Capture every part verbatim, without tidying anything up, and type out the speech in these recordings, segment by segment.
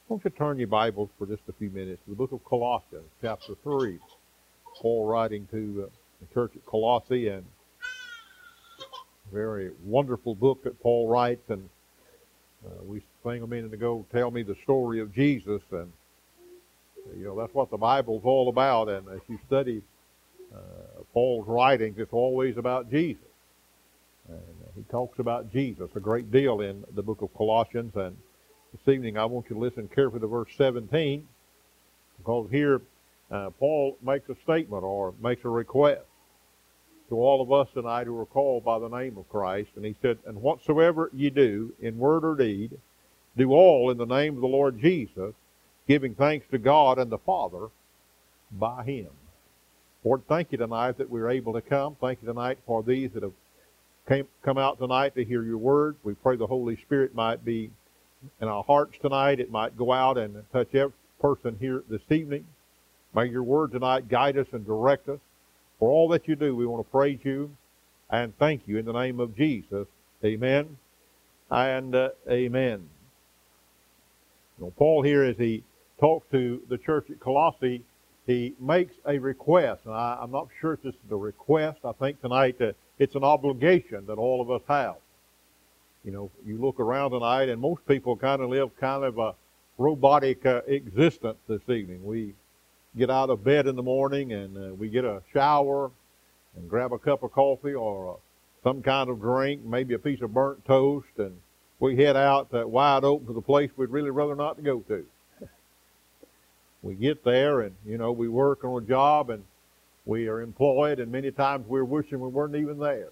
Won't you turn your Bibles for just a few minutes to the book of Colossians, chapter three. Paul writing to uh, the church at Colossae, and a very wonderful book that Paul writes. And uh, we sang a minute ago, tell me the story of Jesus. And, you know, that's what the Bible's all about. And as you study uh, Paul's writings, it's always about Jesus. And uh, he talks about Jesus a great deal in the book of Colossians. And this evening I want you to listen carefully to verse seventeen, because here uh, Paul makes a statement or makes a request to all of us tonight who are called by the name of Christ. And he said, and whatsoever ye do in word or deed, do all in the name of the Lord Jesus, giving thanks to God and the Father by him. Lord, thank you tonight that we're able to come. Thank you tonight for these that have came, come out tonight to hear your word. We pray the Holy Spirit might be in our hearts tonight. It might go out and touch every person here this evening. May your word tonight guide us and direct us. For all that you do, we want to praise you and thank you in the name of Jesus. Amen and uh, amen. You know, Paul here, as he talks to the church at Colossae, he makes a request. And I, I'm not sure if this is a request. I think tonight uh, it's an obligation that all of us have. You know, you look around tonight, and most people kind of live kind of a robotic uh, existence this evening. We get out of bed in the morning, and uh, we get a shower and grab a cup of coffee or uh, some kind of drink, maybe a piece of burnt toast, and we head out uh, wide open to the place we'd really rather not to go to. We get there, and, you know, we work on a job, and we are employed, and many times we're wishing we weren't even there.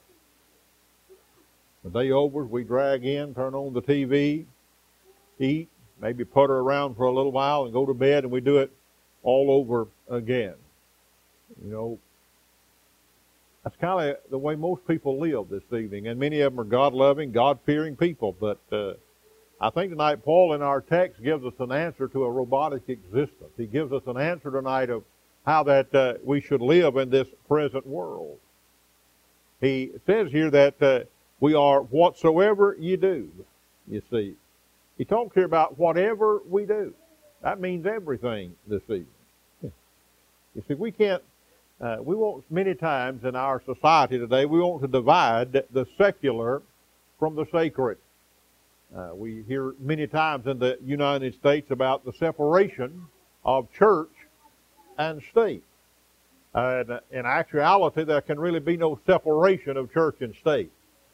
The day over, we drag in, turn on the T V, eat, maybe putter around for a little while, and go to bed, and we do it all over again. You know, that's kind of the way most people live this evening, and many of them are God-loving, God-fearing people. But uh, I think tonight Paul in our text gives us an answer to a robotic existence. He gives us an answer tonight of how that uh, we should live in this present world. He says here that uh, we are whatsoever you do, you see. He talks here about whatever we do. That means everything this evening. You see, we can't, uh, we want many times in our society today, we want to divide the secular from the sacred. Uh, we hear many times in the United States about the separation of church and state. Uh, and in actuality, there can really be no separation of church and state.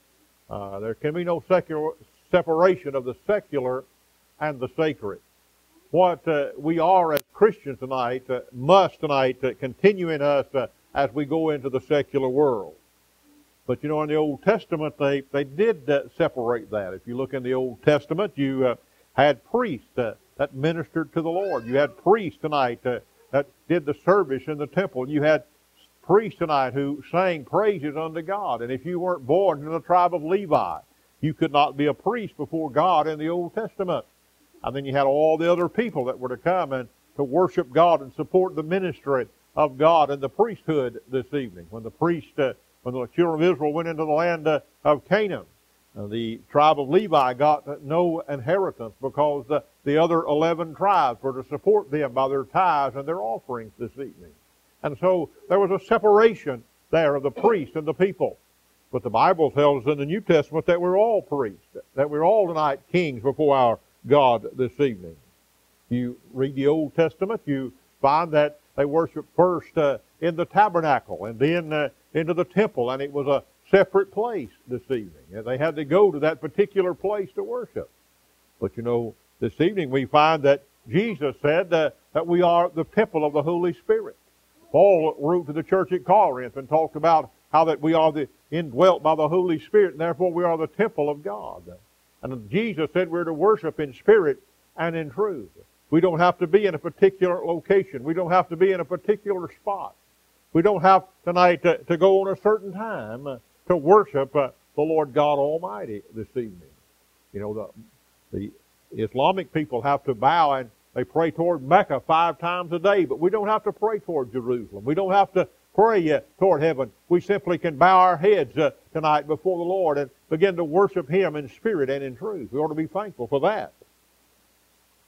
Uh, there can be no secular separation of the secular and the sacred. What uh, we are as Christians tonight uh, must tonight uh, continue in us uh, as we go into the secular world. But you know, in the Old Testament, they, they did uh, separate that. If you look in the Old Testament, you uh, had priests uh, that ministered to the Lord. You had priests tonight uh, that did the service in the temple. You had priests tonight who sang praises unto God. And if you weren't born in the tribe of Levi, you could not be a priest before God in the Old Testament. And then you had all the other people that were to come and to worship God and support the ministry of God and the priesthood this evening. When the priest, uh, when the children of Israel went into the land uh, of Canaan, uh, the tribe of Levi got no inheritance because the, the other eleven tribes were to support them by their tithes and their offerings this evening. And so there was a separation there of the priest and the people. But the Bible tells us in the New Testament that we're all priests, that we're all tonight kings before our God this evening. You read the Old Testament, you find that they worshiped first uh, in the tabernacle and then uh, into the temple, and it was a separate place this evening. And they had to go to that particular place to worship. But you know, this evening we find that Jesus said uh, that we are the temple of the Holy Spirit. Paul wrote to the church at Corinth and talked about how that we are the indwelt by the Holy Spirit, and therefore we are the temple of God. And Jesus said we're to worship in spirit and in truth. We don't have to be in a particular location. We don't have to be in a particular spot. We don't have tonight to, to go on a certain time to worship uh, the Lord God Almighty this evening. You know, the, the Islamic people have to bow and they pray toward Mecca five times a day, but we don't have to pray toward Jerusalem. We don't have to pray uh, toward heaven. We simply can bow our heads uh, tonight before the Lord and begin to worship Him in spirit and in truth. We ought to be thankful for that.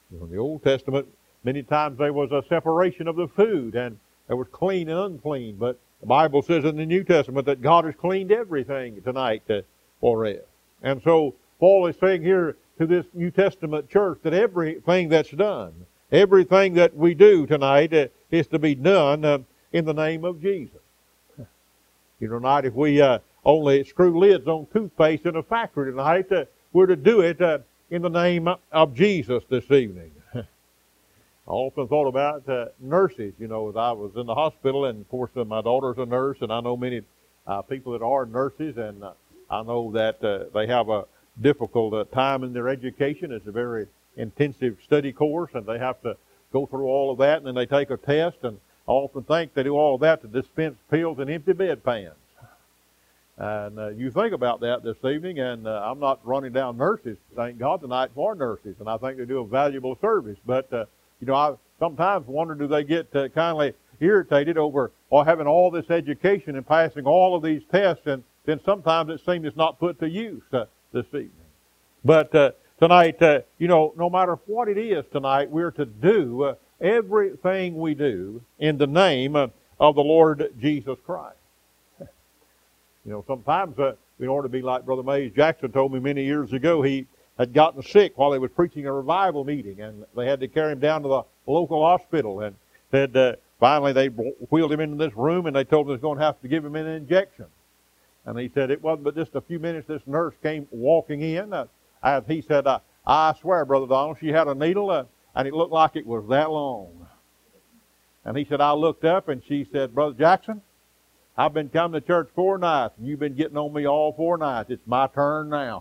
You know, in the Old Testament, many times there was a separation of the food, and there was clean and unclean. But the Bible says in the New Testament that God has cleaned everything tonight uh, for us. And so Paul is saying here to this New Testament church that everything that's done, everything that we do tonight uh, is to be done uh, in the name of Jesus. You know, tonight if we uh, only screw lids on toothpaste in a factory tonight, uh, we're to do it uh, in the name of Jesus this evening. I often thought about uh, nurses. You know, as I was in the hospital, and of course uh, my daughter's a nurse, and I know many uh, people that are nurses, and uh, I know that uh, they have a difficult uh, time in their education. It's a very intensive study course, and they have to go through all of that, and then they take a test, and I often think they do all of that to dispense pills in empty bedpans. And uh, you think about that this evening, and uh, I'm not running down nurses, thank God tonight for nurses, and I think they do a valuable service. But, uh, you know, I sometimes wonder, do they get uh, kindly irritated over or having all this education and passing all of these tests, and then sometimes it seems it's not put to use uh, this evening. But uh, tonight, uh, you know, no matter what it is tonight, we're to do uh, everything we do in the name uh, of the Lord Jesus Christ. You know, sometimes uh, we ought to be like Brother Mays Jackson told me many years ago. He had gotten sick while he was preaching a revival meeting, and they had to carry him down to the local hospital, and said uh, finally they wheeled him into this room, and they told him they was going to have to give him an injection. And he said it wasn't but just a few minutes this nurse came walking in, uh, and he said, uh, I swear, Brother Donald, she had a needle, uh, and it looked like it was that long. And he said, I looked up, and she said, Brother Jackson, I've been coming to church four nights, and you've been getting on me all four nights. It's my turn now.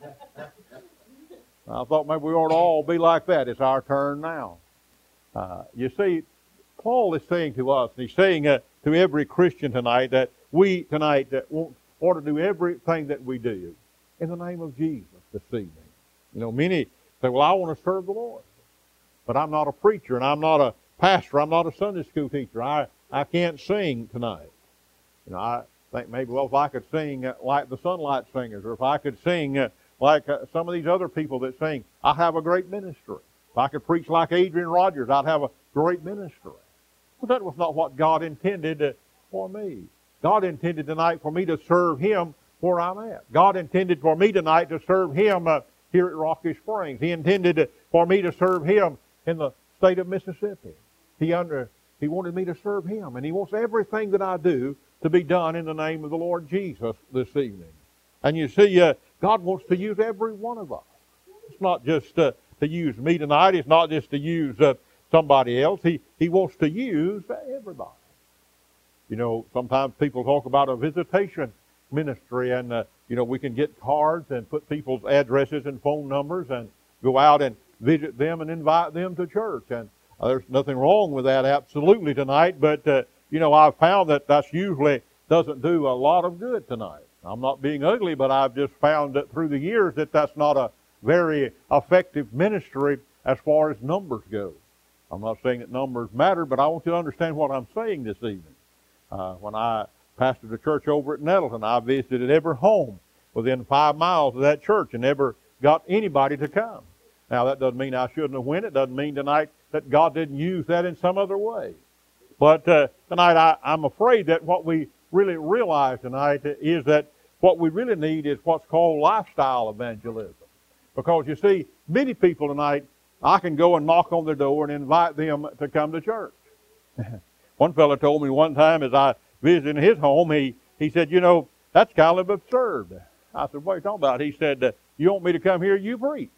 I thought maybe we ought to all be like that. It's our turn now. Uh, you see, Paul is saying to us, and he's saying uh, to every Christian tonight, that we tonight uh, ought to do everything that we do in the name of Jesus this evening. You know, many say, well, I want to serve the Lord, but I'm not a preacher, and I'm not a pastor. I'm not a Sunday school teacher. I, I can't sing tonight. You know, I think maybe, well, if I could sing uh, like the Sunlight Singers, or if I could sing uh, like uh, some of these other people that sing, I'd have a great ministry. If I could preach like Adrian Rogers, I'd have a great ministry. Well, that was not what God intended uh, for me. God intended tonight for me to serve Him where I'm at. God intended for me tonight to serve Him uh, here at Rocky Springs. He intended uh, for me to serve Him in the state of Mississippi. He under He wanted me to serve Him, and He wants everything that I do to be done in the name of the Lord Jesus this evening. And you see, uh, God wants to use every one of us. It's not just uh, to use me tonight. It's not just to use uh, somebody else. He, he wants to use everybody. You know, sometimes people talk about a visitation ministry, and, uh, you know, we can get cards and put people's addresses and phone numbers and go out and visit them and invite them to church. And uh, there's nothing wrong with that, absolutely, tonight, but uh, you know, I've found that that's usually doesn't do a lot of good tonight. I'm not being ugly, but I've just found that through the years that that's not a very effective ministry as far as numbers go. I'm not saying that numbers matter, but I want you to understand what I'm saying this evening. Uh, when I pastored a church over at Nettleton, I visited every home within five miles of that church and never got anybody to come. Now, that doesn't mean I shouldn't have went. It doesn't mean tonight that God didn't use that in some other way. But uh, tonight, I, I'm afraid that what we really realize tonight is that what we really need is what's called lifestyle evangelism. Because, you see, many people tonight, I can go and knock on their door and invite them to come to church. One fellow told me one time as I visited his home, he, he said, you know, that's kind of absurd. I said, what are you talking about? He said, you want me to come here, you preach.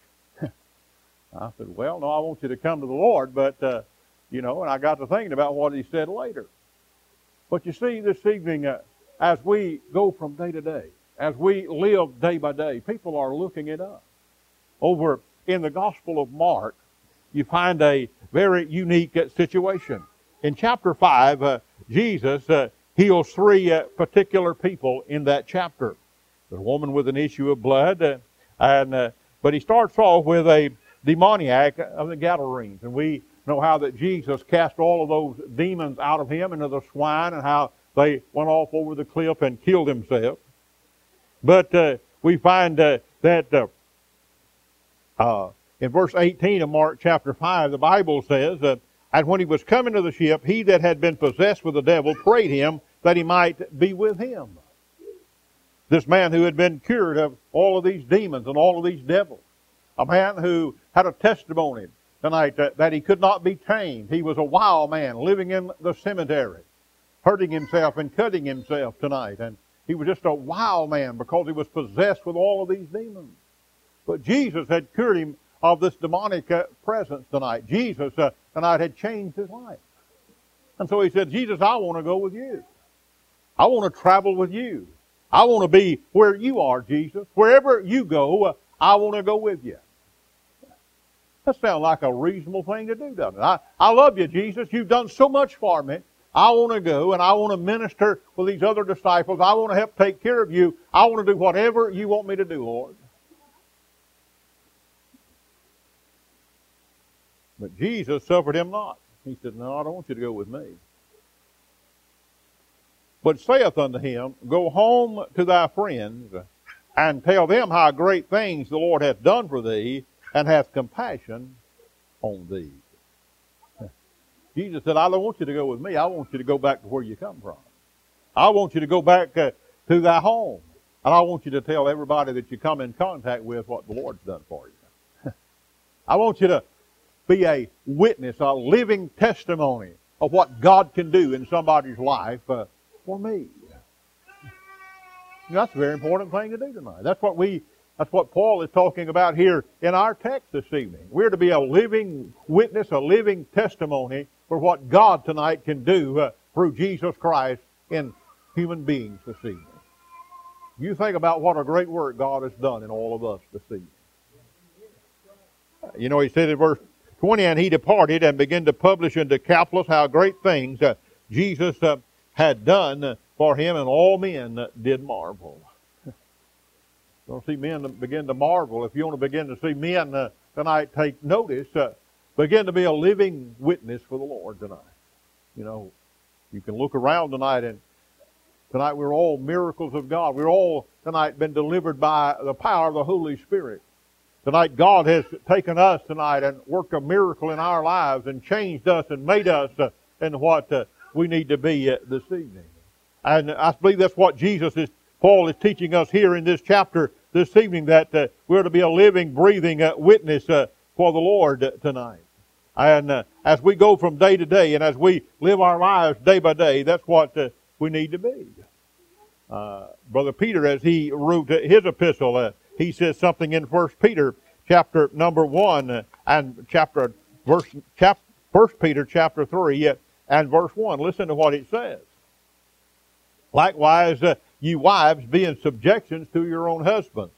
I said, well, no, I want you to come to the Lord, but... Uh, You know, and I got to thinking about what he said later. But you see, this evening, uh, as we go from day to day, as we live day by day, people are looking at us. Over in the Gospel of Mark, you find a very unique uh, situation. In chapter five, uh, Jesus uh, heals three uh, particular people in that chapter. There's a woman with an issue of blood, uh, and uh, but he starts off with a demoniac of the Gadarenes, and we know how that Jesus cast all of those demons out of him into the swine, and how they went off over the cliff and killed himself. But uh, we find uh, that uh, uh, In verse eighteen of Mark chapter five, the Bible says that, and when he was coming to the ship, he that had been possessed with the devil prayed him that he might be with him. This man who had been cured of all of these demons and all of these devils. A man who had a testimony tonight that, that he could not be tamed. He was a wild man living in the cemetery, hurting himself and cutting himself tonight. And he was just a wild man because he was possessed with all of these demons. But Jesus had cured him of this demonic uh, presence tonight. Jesus uh, tonight had changed his life. And so he said, Jesus, I want to go with you. I want to travel with you. I want to be where you are, Jesus. Wherever you go, uh, I want to go with you. That sounds like a reasonable thing to do, doesn't it? I, I love you, Jesus. You've done so much for me. I want to go and I want to minister with these other disciples. I want to help take care of you. I want to do whatever you want me to do, Lord. But Jesus suffered him not. He said, no, I don't want you to go with me. But saith unto him, go home to thy friends and tell them how great things the Lord hath done for thee and hath compassion on thee. Jesus said, I don't want you to go with me. I want you to go back to where you come from. I want you to go back uh, to thy home. And I want you to tell everybody that you come in contact with what the Lord's done for you. I want you to be a witness, a living testimony of what God can do in somebody's life uh, for me. You know, that's a very important thing to do tonight. That's what we, that's what Paul is talking about here in our text this evening. We're to be a living witness, a living testimony for what God tonight can do uh, through Jesus Christ in human beings this evening. You think about what a great work God has done in all of us this evening. You know, he said in verse twenty, and he departed and began to publish in Decapolis how great things uh, Jesus uh, had done for him, and all men uh, did marvel. You want to see men begin to marvel. If you want to begin to see men uh, tonight take notice, uh, begin to be a living witness for the Lord tonight. You know, you can look around tonight, and tonight we're all miracles of God. We're all tonight been delivered by the power of the Holy Spirit. Tonight God has taken us tonight and worked a miracle in our lives and changed us and made us uh, into what uh, we need to be uh, this evening. And I believe that's what Jesus is, Paul is teaching us here in this chapter this evening, that uh, we're to be a living, breathing uh, witness uh, for the Lord uh, tonight. And uh, as we go from day to day and as we live our lives day by day, that's what uh, we need to be. Uh, Brother Peter, as he wrote his epistle, uh, he says something in First Peter chapter number one uh, and chapter verse chap, First Peter chapter three uh, and verse one. Listen to what it says. Likewise, uh, you wives, be in subjections to your own husbands.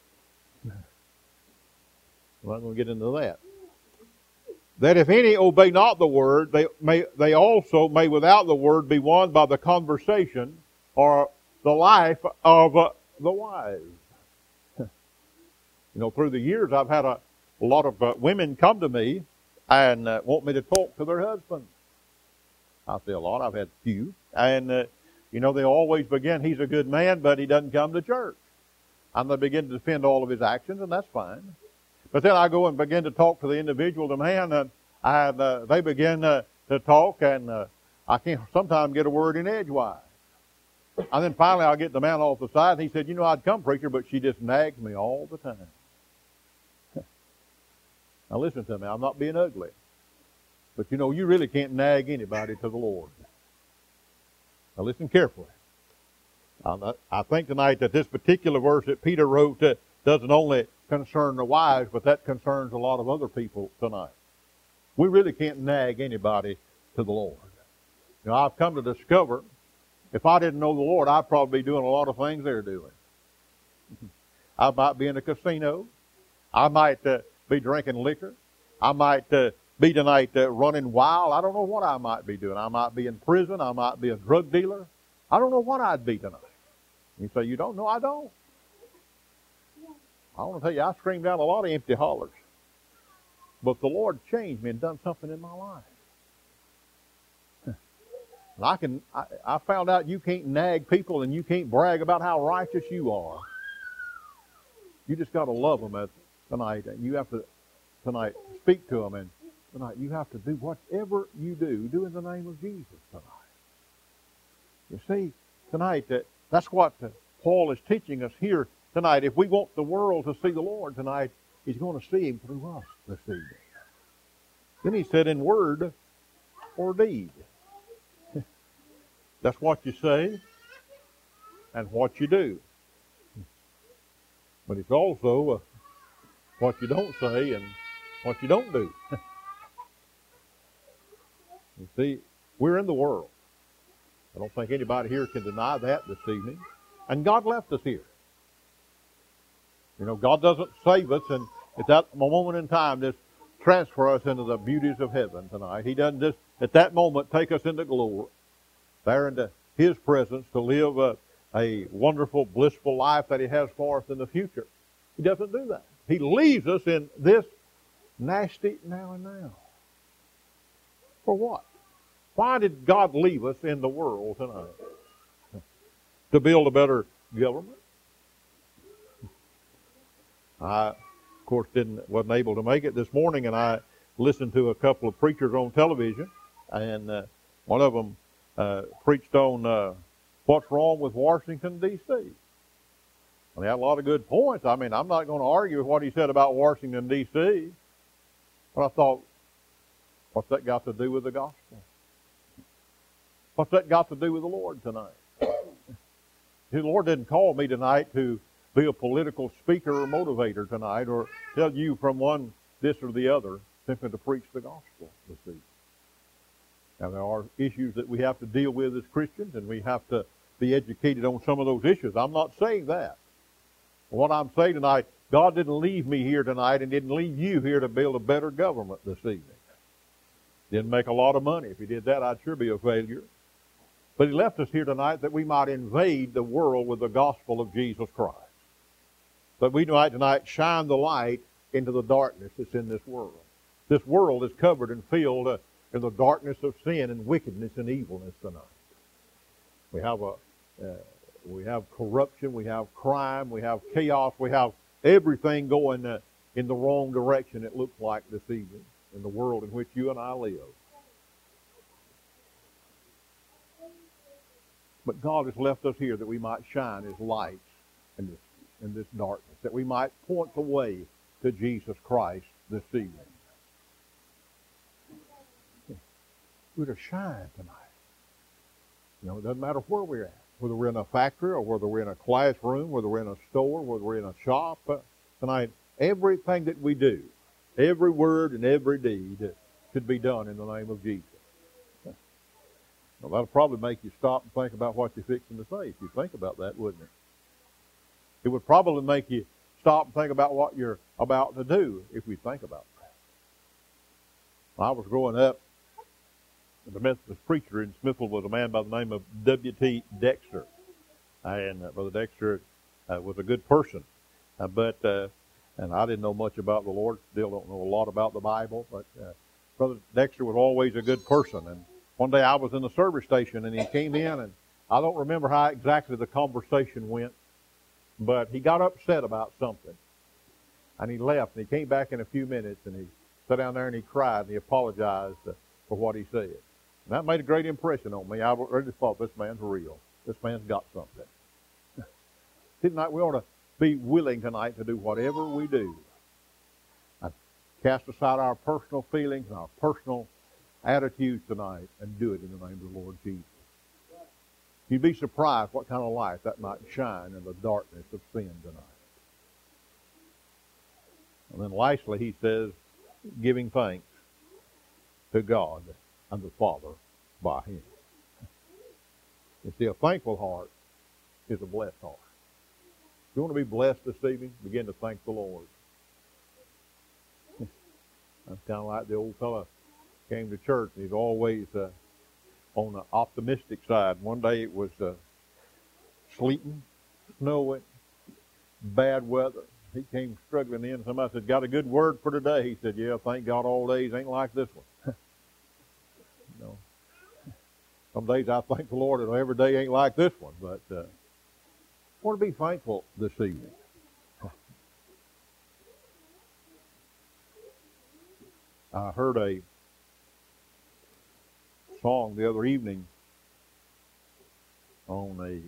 Well, I'm going to get into that. That if any obey not the word, they may they also may without the word be won by the conversation or the life of uh, the wives. You know, through the years, I've had a, a lot of uh, women come to me and uh, want me to talk to their husbands. I say a lot. I've had few. And, uh, you know, they always begin, he's a good man, but he doesn't come to church. And they begin to defend all of his actions, and that's fine. But then I go and begin to talk to the individual, the man, and, and uh, they begin uh, to talk, and uh, I can't sometimes get a word in edgewise. And then finally I'll get the man off the side, and he said, you know, I'd come, preacher, but she just nags me all the time. Now listen to me, I'm not being ugly. But you know, you really can't nag anybody to the Lord. Now listen carefully. Not, I think tonight that this particular verse that Peter wrote uh, doesn't only concern the wives, but that concerns a lot of other people tonight. We really can't nag anybody to the Lord. You know, I've come to discover, if I didn't know the Lord, I'd probably be doing a lot of things they're doing. I might be in a casino. I might uh, be drinking liquor. I might uh, be tonight uh, running wild. I don't know what I might be doing. I might be in prison. I might be a drug dealer. I don't know what I'd be tonight. You say, you don't know? I don't. I want to tell you, I screamed out a lot of empty hollers. But the Lord changed me and done something in my life. And I can, I, I found out you can't nag people and you can't brag about how righteous you are. You just got to love them as tonight. And you have to tonight, speak to them. And tonight, you have to do whatever you do, do in the name of Jesus tonight. You see, tonight, that that's what Paul is teaching us here tonight. If we want the world to see the Lord tonight, He's going to see Him through us this evening. Then he said, in word or deed. That's what you say and what you do. But it's also uh, what you don't say and what you don't do. You see, we're in the world. I don't think anybody here can deny that this evening. And God left us here. You know, God doesn't save us and at that moment in time just transfer us into the beauties of heaven tonight. He doesn't just at that moment take us into glory, there into His presence to live a, a wonderful, blissful life that He has for us in the future. He doesn't do that. He leaves us in this nasty now and now. For what? Why did God leave us in the world tonight? To build a better government? I, of course, didn't wasn't able to make it this morning, and I listened to a couple of preachers on television, and uh, one of them uh, preached on uh, what's wrong with Washington, D C And he had a lot of good points. I mean, I'm not going to argue with what he said about Washington, D C But I thought, what's that got to do with the gospel? What's that got to do with the Lord tonight? The Lord didn't call me tonight to be a political speaker or motivator tonight, or tell you from one this or the other, simply to preach the gospel this evening. Now, there are issues that we have to deal with as Christians, and we have to be educated on some of those issues. I'm not saying that. What I'm saying tonight, God didn't leave me here tonight and didn't leave you here to build a better government this evening. Didn't make a lot of money. If He did that, I'd sure be a failure. But He left us here tonight that we might invade the world with the gospel of Jesus Christ. That we might tonight shine the light into the darkness that's in this world. This world is covered and filled uh, in the darkness of sin and wickedness and evilness tonight. We have a, uh, we have corruption, we have crime, we have chaos, we have everything going uh, in the wrong direction, it looks like this evening, in the world in which you and I live. But God has left us here that we might shine His lights in this, in this darkness, that we might point the way to Jesus Christ this evening. We're to shine tonight. You know, it doesn't matter where we're at, whether we're in a factory or whether we're in a classroom, whether we're in a store, whether we're in a shop. Uh, tonight, everything that we do, every word and every deed should be done in the name of Jesus. Well, that'll probably make you stop and think about what you're fixing to say if you think about that, wouldn't it? It would probably make you stop and think about what you're about to do if we think about that. When I was growing up, the Methodist preacher in Smithville was a man by the name of W T Dexter. And uh, Brother Dexter uh, was a good person. Uh, but, uh, and I didn't know much about the Lord, still don't know a lot about the Bible, but uh, Brother Dexter was always a good person. And one day I was in the service station and he came in, and I don't remember how exactly the conversation went, but he got upset about something. And he left, and he came back in a few minutes, and he sat down there and he cried and he apologized uh, for what he said. And that made a great impression on me. I really thought, this man's real. This man's got something. Tonight we ought to be willing tonight to do whatever we do. And cast aside our personal feelings and our personal attitudes tonight and do it in the name of the Lord Jesus. You'd be surprised what kind of light that might shine in the darkness of sin tonight. And then lastly, he says, giving thanks to God and the Father by Him. You see, a thankful heart is a blessed heart. If you want to be blessed this evening, begin to thank the Lord. That's kind of like the old fellow came to church, and he's always uh, on the optimistic side. One day it was uh, sleeting, snowing, bad weather. He came struggling in. Somebody said, got a good word for today? He said, yeah, thank God all days ain't like this one. You know, some days I thank the Lord that every day ain't like this one, but uh, I want to be thankful this evening. I heard a song the other evening on a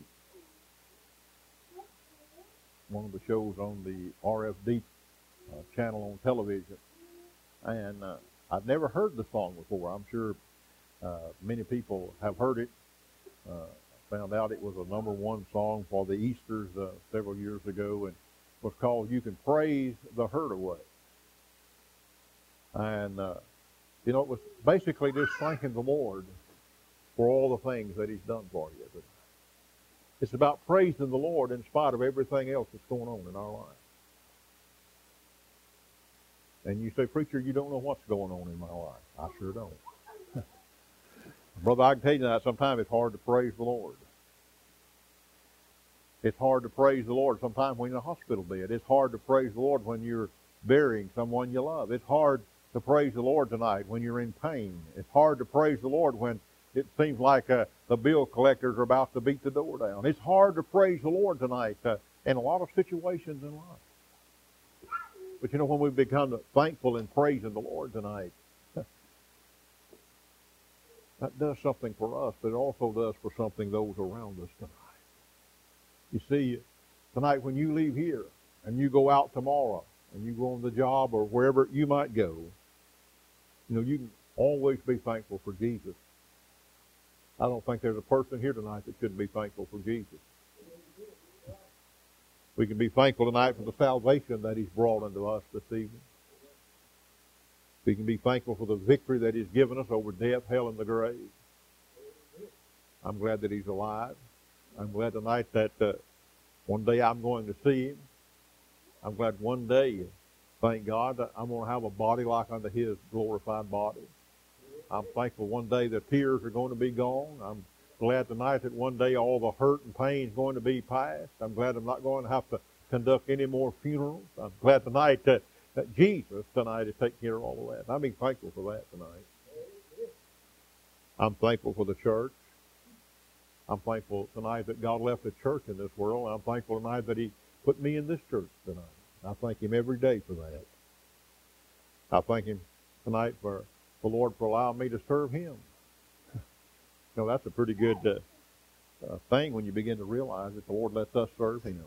one of the shows on the R F D uh, channel on television, and uh, I've never heard the song before. I'm sure uh, many people have heard it. Uh, found out it was a number one song for the Easters uh, several years ago, and was called "You Can Praise the Hurt Away." And uh, you know, it was basically just thanking the Lord for all the things that He's done for you. But it's about praising the Lord in spite of everything else that's going on in our life. And you say, "Preacher, you don't know what's going on in my life." I sure don't. Brother, I can tell you that sometimes it's hard to praise the Lord. It's hard to praise the Lord sometimes when you're in a hospital bed. It's hard to praise the Lord when you're burying someone you love. It's hard to praise the Lord tonight when you're in pain. It's hard to praise the Lord when it seems like uh, the bill collectors are about to beat the door down. It's hard to praise the Lord tonight uh, in a lot of situations in life. But you know, when we become thankful and praising the Lord tonight, that does something for us, but it also does for something those around us tonight. You see, tonight when you leave here and you go out tomorrow and you go on the job or wherever you might go, you know, you can always be thankful for Jesus. I don't think there's a person here tonight that couldn't be thankful for Jesus. We can be thankful tonight for the salvation that He's brought unto us this evening. We can be thankful for the victory that He's given us over death, hell, and the grave. I'm glad that He's alive. I'm glad tonight that uh, one day I'm going to see Him. I'm glad one day, thank God, that I'm going to have a body like unto His glorified body. I'm thankful one day the tears are going to be gone. I'm glad tonight that one day all the hurt and pain is going to be past. I'm glad I'm not going to have to conduct any more funerals. I'm glad tonight that that Jesus tonight is taking care of all of that. I'm being thankful for that tonight. I'm thankful for the church. I'm thankful tonight that God left a church in this world. I'm thankful tonight that He put me in this church tonight. I thank Him every day for that. I thank Him tonight for the Lord for allowing me to serve Him. You know, that's a pretty good uh, uh, thing when you begin to realize that the Lord lets us serve Him.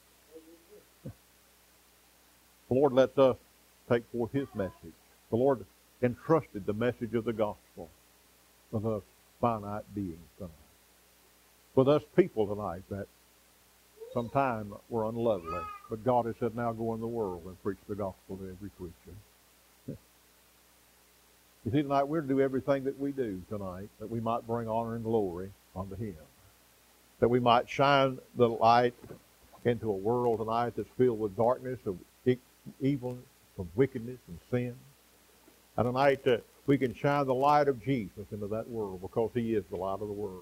The Lord lets us take forth His message. The Lord entrusted the message of the gospel with us finite beings tonight. With us people tonight that sometime were unlovely. But God has said, now go in the world and preach the gospel to every creature. You see, tonight we're to do everything that we do tonight that we might bring honor and glory unto Him. That we might shine the light into a world tonight that's filled with darkness, of evil, of wickedness and sin. And tonight uh, we can shine the light of Jesus into that world because He is the light of the world.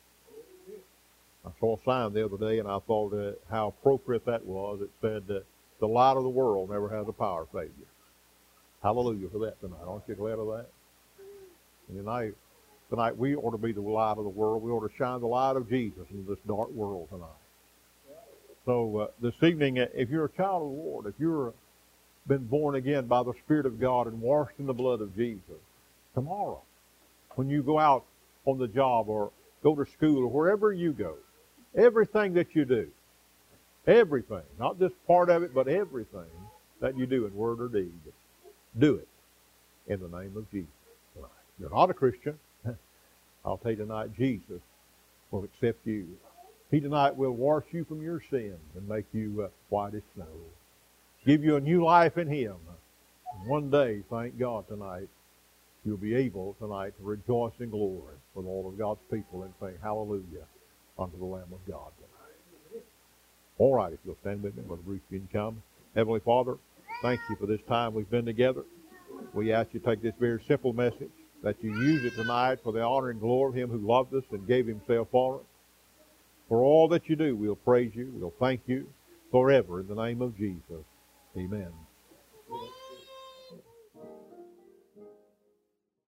I saw a sign the other day and I thought uh, how appropriate that was. It said, uh, the light of the world never has a power failure. Hallelujah for that tonight. Aren't you glad of that? And tonight, tonight we ought to be the light of the world. We ought to shine the light of Jesus into this dark world tonight. So uh, this evening, uh, if you're a child of the Lord, if you're been born again by the Spirit of God and washed in the blood of Jesus, tomorrow, when you go out on the job or go to school or wherever you go, everything that you do, everything, not just part of it, but everything that you do in word or deed, do it in the name of Jesus tonight. You're not a Christian. I'll tell you tonight, Jesus will accept you. He tonight will wash you from your sins and make you uh, white as snow. Give you a new life in Him. And one day, thank God tonight, you'll be able tonight to rejoice in glory with all of God's people and say hallelujah unto the Lamb of God tonight. All right, if you'll stand with me, Brother Bruce, you can come. Heavenly Father, thank You for this time we've been together. We ask You to take this very simple message, that You use it tonight for the honor and glory of Him who loved us and gave Himself for us. For all that You do, we'll praise You, we'll thank You forever in the name of Jesus. Amen.